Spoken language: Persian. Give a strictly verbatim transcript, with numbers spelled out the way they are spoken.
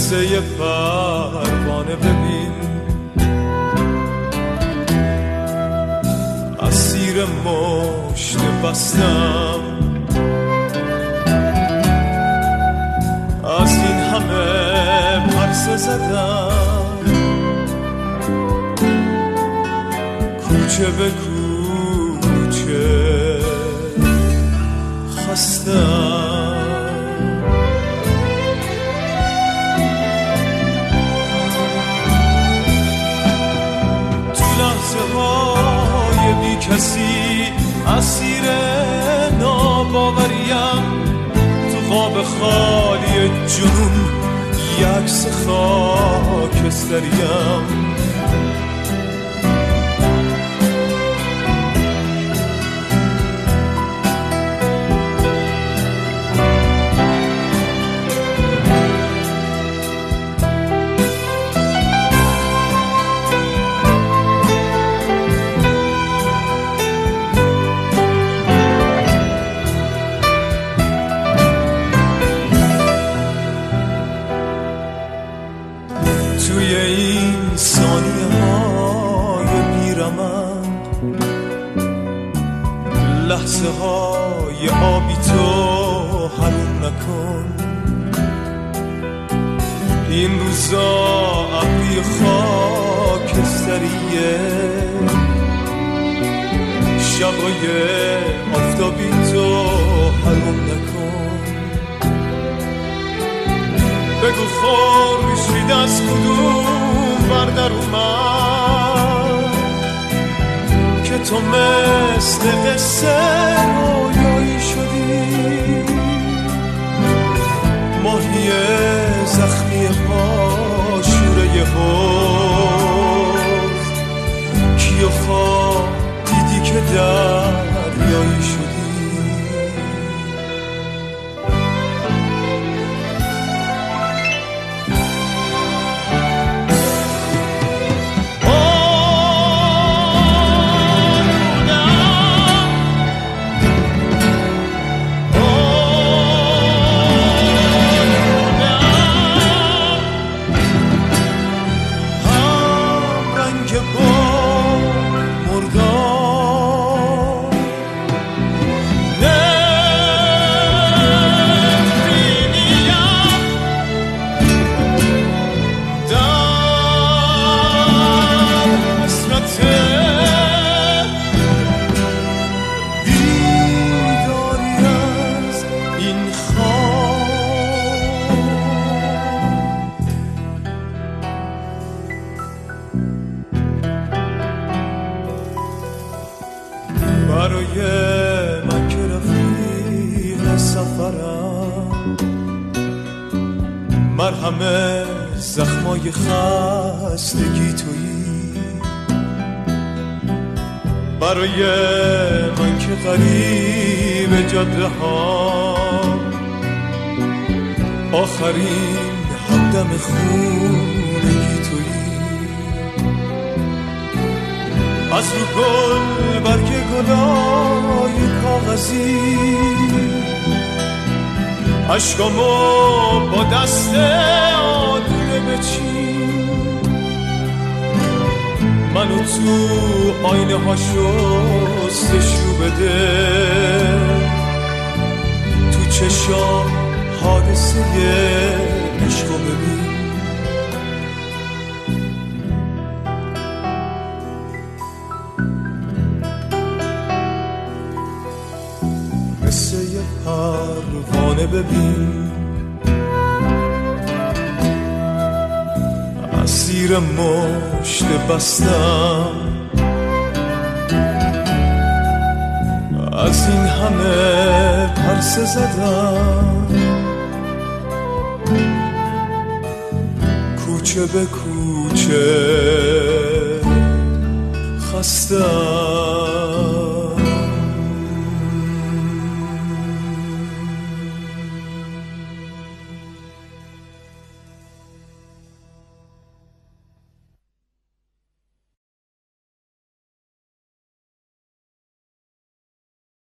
مثل یه پروانه ببین اسیر مشت بستم از این همه پرسه زدم کوچه به کوچه خستم تو لحظه های بی کسی اسیر ناباوریم تو خواب خالی جنون یکس خاکستریم توی این ثانیه های بیرمند لحظه های آبی تو حروم نکن این روزا ابری خاکستریه شبای آفتابی تو حروم نکن بگو خورشید از کدوم بردر اومد که تو مثل قصه رویایی شدی ماهی زخمی پاشوره حوض کیو خواب دیدی که دریایی شدی برای من که رفیق سفرم مرهم زخمای خستگی تویی برای من که غریب جاده ها آخرین همدم خونگی تویی از رو گل برگ گلای کاغذی عشقامو با دست آدونه بچین منو تو آینه ها شستشو بده تو چشام حادثه عشقو ببین مثل یه پروانه ببین اسیر مشت بستم از این همه پرسه زدم کوچه به کوچه خستم